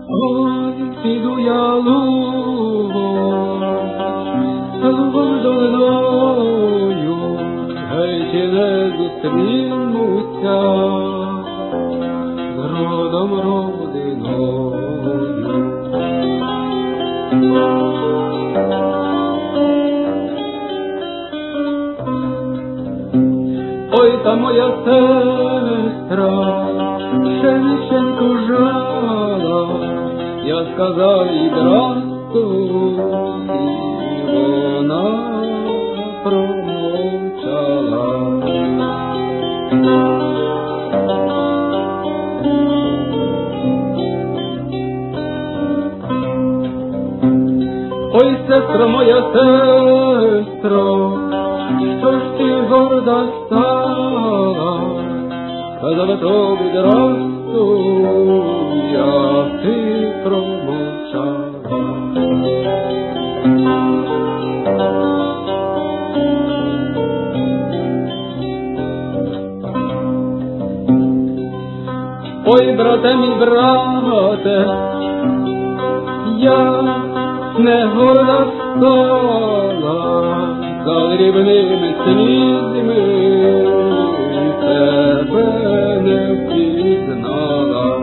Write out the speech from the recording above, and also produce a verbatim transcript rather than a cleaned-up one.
Ой, піду я лугом, лугом долиною, гей, чи не зустрінуся з родом родиною. Ой, та моя сестра Шевченко жала, я сказав їй здрастуй, і вона промовчала. Ой, сестро моя, сестро, що ж ти горда стала, сказала тобі здрастуй, а ти промовчала. Ой, брате мій, брате, я не горда стала, за дрібними слізьми тебе